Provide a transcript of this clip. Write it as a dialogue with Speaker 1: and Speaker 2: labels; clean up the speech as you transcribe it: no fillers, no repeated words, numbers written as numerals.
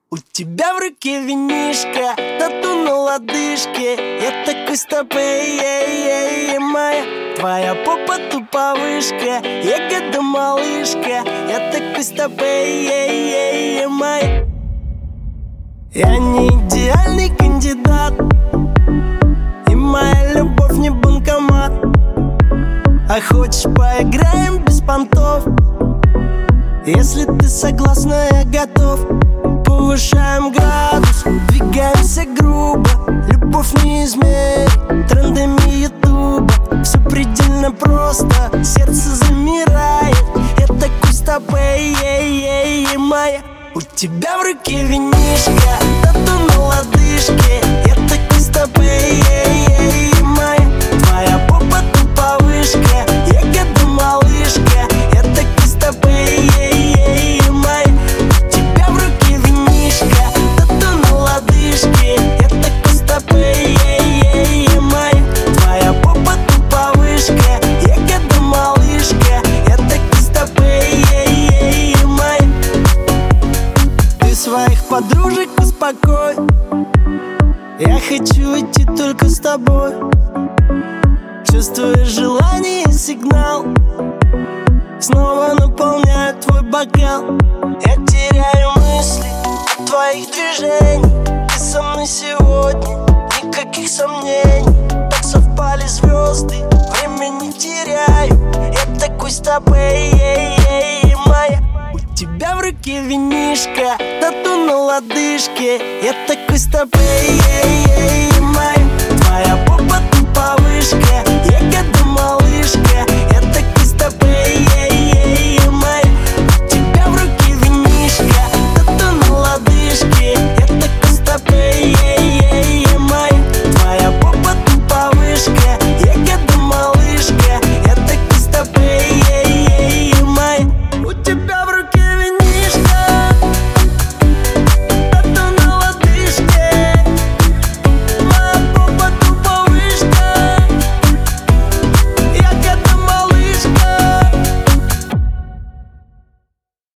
Speaker 1: У тебя в руке винишко, тату на лодыжке. Я такой с тобой, моя. Твоя попа тупо вышка, ягода малышка. Я такой с тобой, моя. Я не идеальный кандидат, и моя любовь не банкомат. А хочешь, поиграем без понтов? Если ты согласна, я готов. Повышаем градус, двигаемся грубо. Любовь не измерить трендами ютуба. Все предельно просто, сердце замирает. Я такой с тобой, моя. У тебя в руке винишко, тату на лодыжке. Я такой с тобой, моя. Твоя попа тупо вышка, ягода малышка. Я такой с тобой, моя. У тебя в руке винишко, тату на лодыжке. Я такой с тобой, моя. Твоя попа тупо вышка, ягода малышка. Я такой с тобой, моя. Ты своих подружек успокой, я хочу идти только с тобой. Чувствую желание и сигнал, снова наполняю твой бокал. Я теряю мысли от твоих движений. Ты со мной сегодня, никаких сомнений. Так совпали звезды, время не теряю. Я такой с тобой, моя. У тебя в руке винишко, тату на лодыжке. Я такой с тобой, моя. Твоя попа тупо вышка,